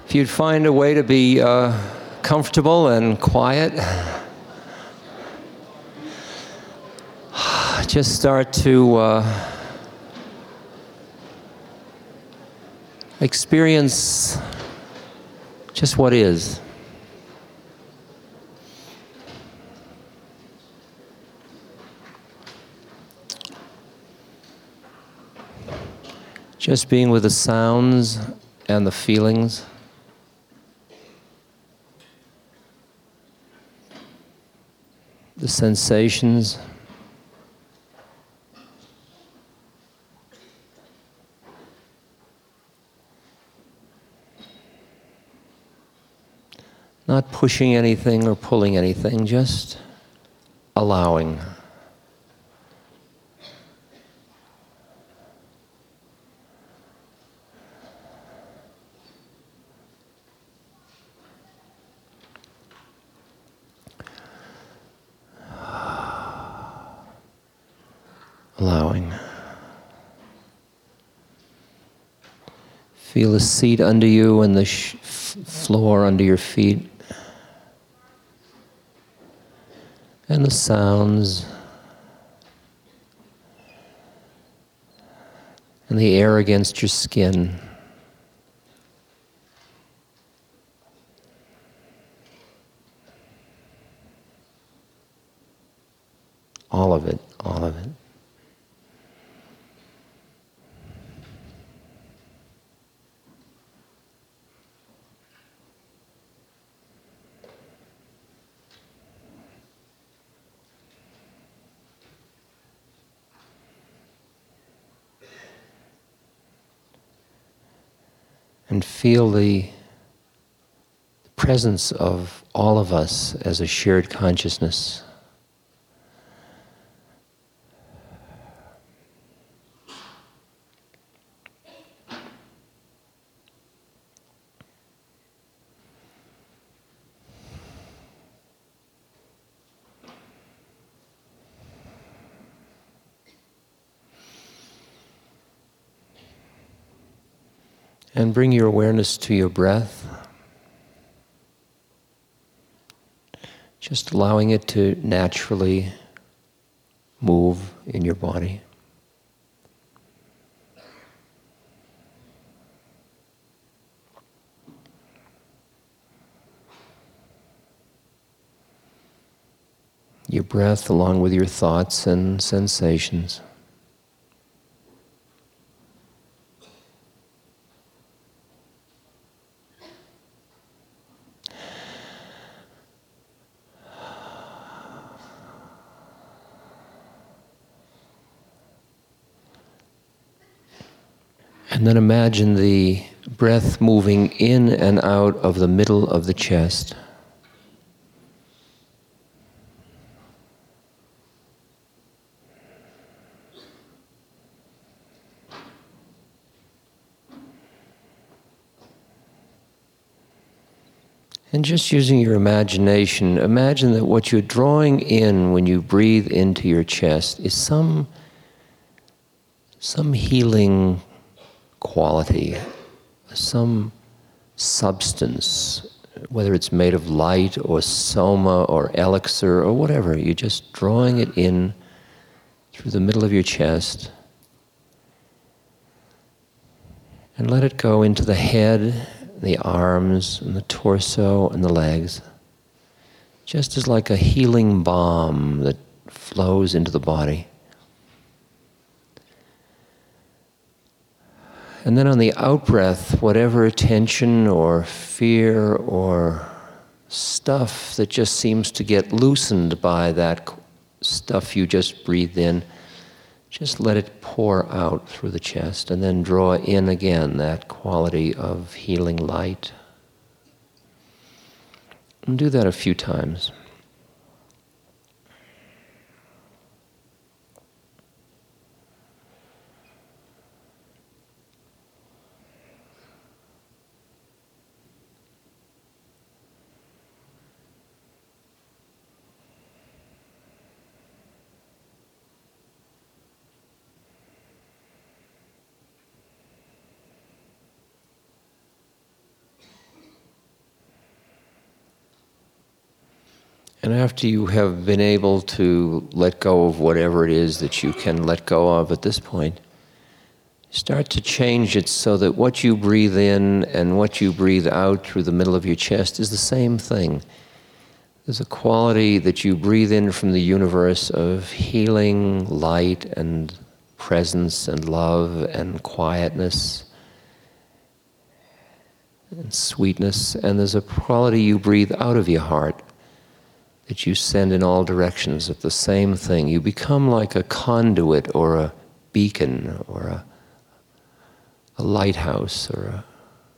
If you'd find a way to be comfortable and quiet, just start to experience just what is. Just being with the sounds and the feelings. The sensations. Not pushing anything or pulling anything, just allowing. Allowing. Feel the seat under you and the floor under your feet. And the sounds. And the air against your skin. All of it, all of it. And feel the presence of all of us as a shared consciousness. And bring your awareness to your breath. Just allowing it to naturally move in your body. Your breath along with your thoughts and sensations. And then imagine the breath moving in and out of the middle of the chest. And just using your imagination, imagine that what you're drawing in when you breathe into your chest is some healing quality, some substance, whether it's made of light or soma or elixir or whatever. You're just drawing it in through the middle of your chest. And let it go into the head, the arms, and the torso, and the legs. Just as like a healing balm that flows into the body. And then on the out-breath, whatever tension or fear or stuff that just seems to get loosened by that stuff you just breathed in, just let it pour out through the chest and then draw in again that quality of healing light. And do that a few times. And after you have been able to let go of whatever it is that you can let go of at this point, start to change it so that what you breathe in and what you breathe out through the middle of your chest is the same thing. There's a quality that you breathe in from the universe of healing, light, and presence, and love, and quietness, and sweetness. And there's a quality you breathe out of your heart that you send in all directions of the same thing. You become like a conduit or a beacon or a lighthouse or a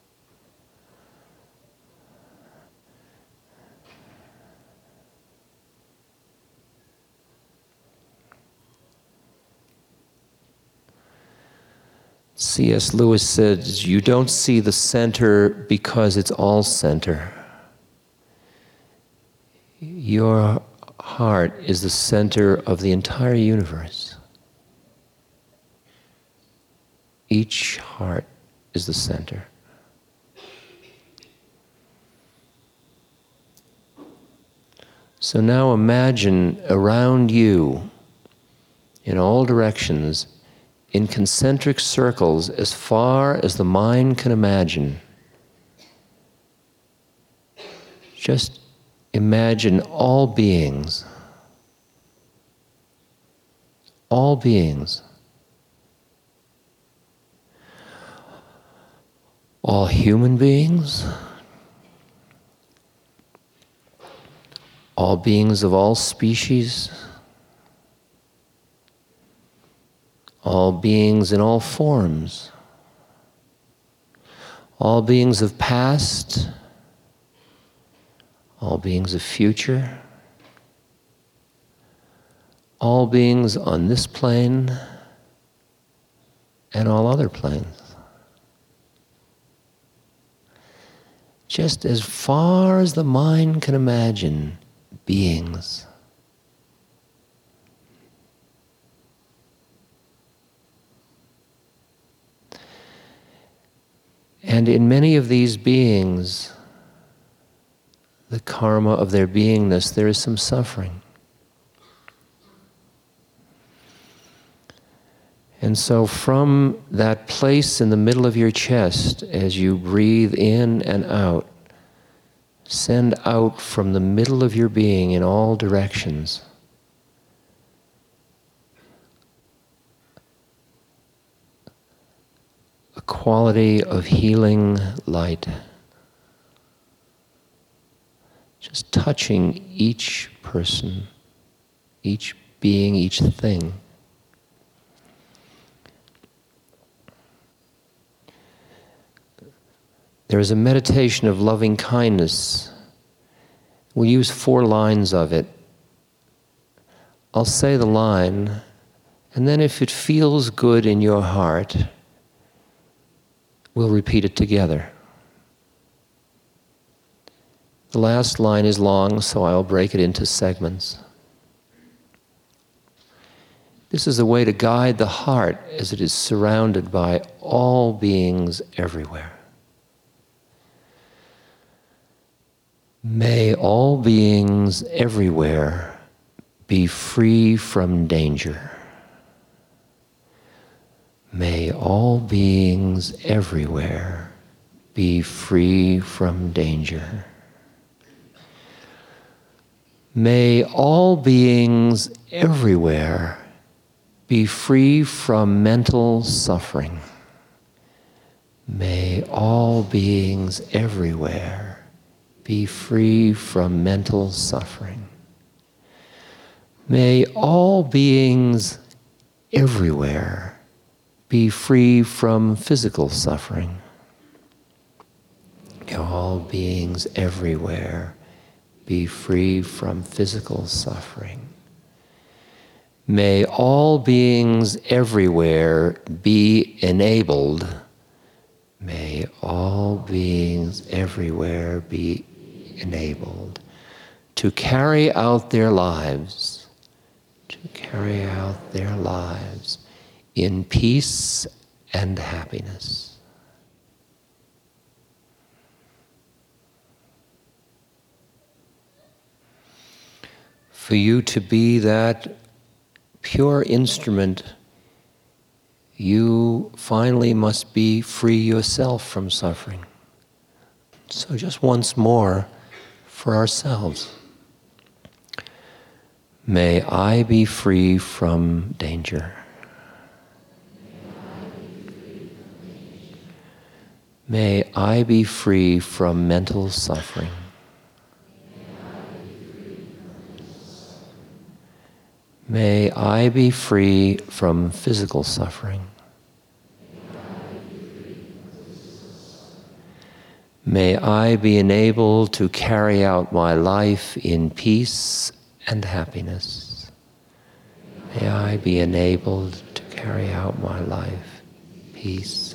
C.S. Lewis said, you don't see the center because it's all center. Your heart is the center of the entire universe. Each heart is the center. So now imagine around you, in all directions, in concentric circles as far as the mind can imagine. Just imagine all beings. All beings. All human beings. All beings of all species. All beings in all forms, all beings of past, all beings of future, all beings on this plane and all other planes. Just as far as the mind can imagine, beings. And in many of these beings, the karma of their beingness, there is some suffering. And so from that place in the middle of your chest, as you breathe in and out, send out from the middle of your being in all directions a quality of healing light, just touching each person, each being, each thing. There is a meditation of loving kindness. We use 4 lines of it. I'll say the line, and then if it feels good in your heart, we'll repeat it together. The last line is long, so I'll break it into segments. This is a way to guide the heart as it is surrounded by all beings everywhere. May all beings everywhere be free from danger. May all beings everywhere be free from danger. May all beings everywhere be free from mental suffering. May all beings everywhere be free from mental suffering. May all beings everywhere be free from physical suffering. May all beings everywhere be free from physical suffering. May all beings everywhere be enabled. May all beings everywhere be enabled to carry out their lives, in peace and happiness. for you to be that pure instrument, you finally must be free yourself from suffering. So just once more, for ourselves. May I be free from danger. May I be free from mental suffering. May I be free from physical suffering. May I be enabled to carry out my life in peace and happiness. May I be enabled to carry out my life in peace